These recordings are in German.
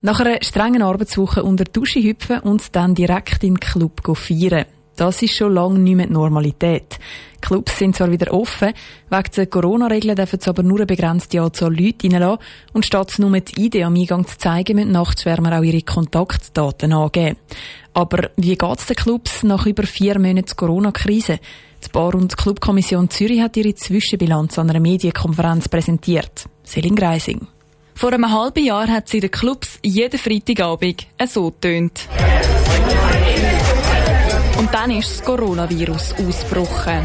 Nach einer strengen Arbeitswoche unter die Dusche hüpfen und dann direkt in den Club feiern. Das ist schon lange nicht mehr die Normalität. Die Clubs sind zwar wieder offen, wegen der Corona-Regeln dürfen sie aber nur eine begrenzte Anzahl Leute reinlassen und statt nur die Idee am Eingang zu zeigen, müssen Nachtschwärmer auch ihre Kontaktdaten angeben. Aber wie geht es den Clubs nach über 4 Monaten Corona-Krise? Die Bar- und Clubkommission Zürich hat ihre Zwischenbilanz an einer Medienkonferenz präsentiert. Selin Greising. Vor einem halben Jahr hat sie in den Clubs jeden Freitagabend so getönt. Und dann ist das Coronavirus ausgebrochen.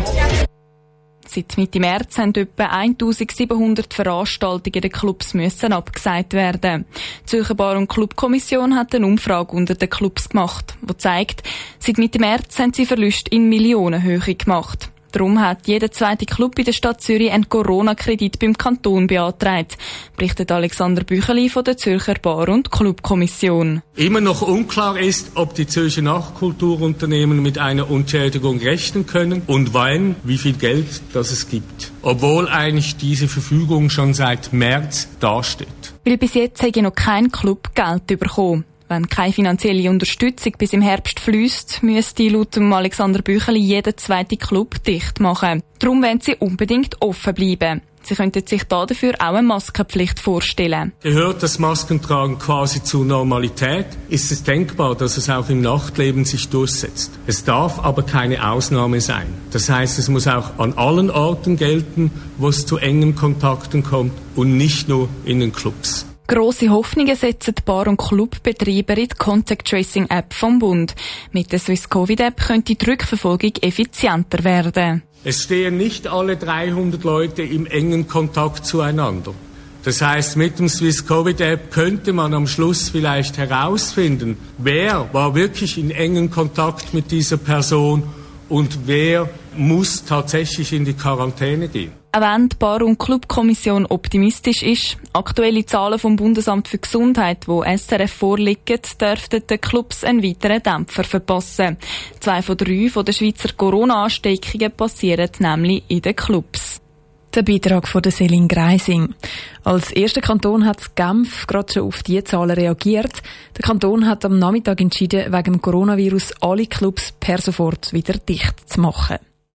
Seit Mitte März haben etwa 1700 Veranstaltungen in den Clubs abgesagt werden. Die Zürcher Bar- und Clubkommission hat eine Umfrage unter den Clubs gemacht, die zeigt, seit Mitte März haben sie Verluste in Millionenhöhe gemacht. Darum hat jeder zweite Club in der Stadt Zürich einen Corona-Kredit beim Kanton beantragt, berichtet Alexander Bücheli von der Zürcher Bar- und Clubkommission. Immer noch unklar ist, ob die Zürcher Nachtkulturunternehmen mit einer Entschädigung rechnen können und wann, wie viel Geld das es gibt. Obwohl eigentlich diese Verfügung schon seit März dasteht. Weil bis jetzt habe noch kein Club Geld bekommen. Wenn keine finanzielle Unterstützung bis im Herbst fließt, müsste laut Alexander Bücheli jeder zweite Club dicht machen. Darum wollen sie unbedingt offen bleiben. Sie könnten sich dafür auch eine Maskenpflicht vorstellen. Gehört das Maskentragen quasi zur Normalität, ist es denkbar, dass es auch im Nachtleben sich durchsetzt. Es darf aber keine Ausnahme sein. Das heißt, es muss auch an allen Orten gelten, wo es zu engen Kontakten kommt und nicht nur in den Clubs. Grosse Hoffnungen setzen die Bar- und Clubbetreiber in die Contact-Tracing-App vom Bund. Mit der Swiss-Covid-App könnte die Rückverfolgung effizienter werden. Es stehen nicht alle 300 Leute im engen Kontakt zueinander. Das heißt, mit dem Swiss-Covid-App könnte man am Schluss vielleicht herausfinden, wer war wirklich in engen Kontakt mit dieser Person und wer muss tatsächlich in die Quarantäne gehen. Auch wenn die Bar- und Clubkommission optimistisch ist, aktuelle Zahlen vom Bundesamt für Gesundheit, die SRF vorliegen, dürften den Clubs einen weiteren Dämpfer verpassen. 2 von 3 der Schweizer Corona-Ansteckungen passieren nämlich in den Clubs. Der Beitrag von der Selin Greising. Als erster Kanton hat Genf gerade schon auf diese Zahlen reagiert. Der Kanton hat am Nachmittag entschieden, wegen dem Coronavirus alle Clubs per sofort wieder dicht zu machen.